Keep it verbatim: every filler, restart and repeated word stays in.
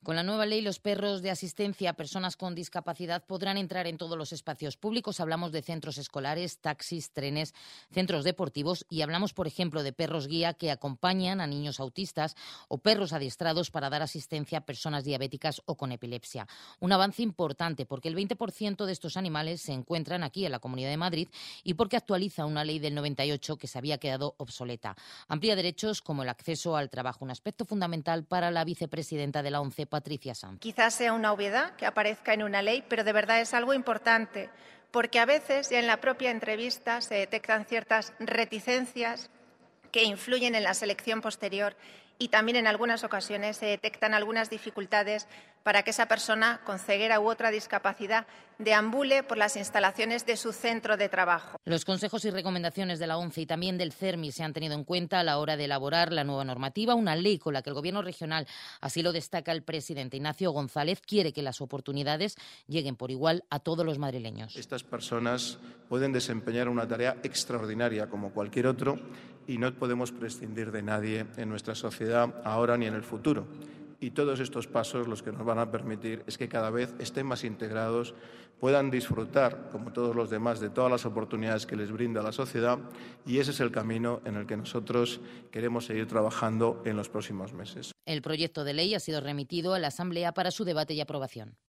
Con la nueva ley, los perros de asistencia a personas con discapacidad podrán entrar en todos los espacios públicos. Hablamos de centros escolares, taxis, trenes, centros deportivos y hablamos, por ejemplo, de perros guía que acompañan a niños autistas o perros adiestrados para dar asistencia a personas diabéticas o con epilepsia. Un avance importante porque el veinte por ciento de estos animales se encuentran aquí en la Comunidad de Madrid y porque actualiza una ley del noventa y ocho que se había quedado obsoleta. Amplía derechos como el acceso al trabajo, un aspecto fundamental para la vicepresidenta de la ONCE, Patricia Sanz. Quizás sea una obviedad que aparezca en una ley, pero de verdad es algo importante, porque a veces ya en la propia entrevista se detectan ciertas reticencias que influyen en la selección posterior y también en algunas ocasiones se detectan algunas dificultades para que esa persona con ceguera u otra discapacidad deambule por las instalaciones de su centro de trabajo. Los consejos y recomendaciones de la ONCE y también del CERMI se han tenido en cuenta a la hora de elaborar la nueva normativa, una ley con la que el Gobierno regional, así lo destaca el presidente Ignacio González, quiere que las oportunidades lleguen por igual a todos los madrileños. Estas personas pueden desempeñar una tarea extraordinaria como cualquier otro y no podemos prescindir de nadie en nuestra sociedad ahora ni en el futuro. Y todos estos pasos los que nos van a permitir es que cada vez estén más integrados, puedan disfrutar, como todos los demás, de todas las oportunidades que les brinda la sociedad y ese es el camino en el que nosotros queremos seguir trabajando en los próximos meses. El proyecto de ley ha sido remitido a la Asamblea para su debate y aprobación.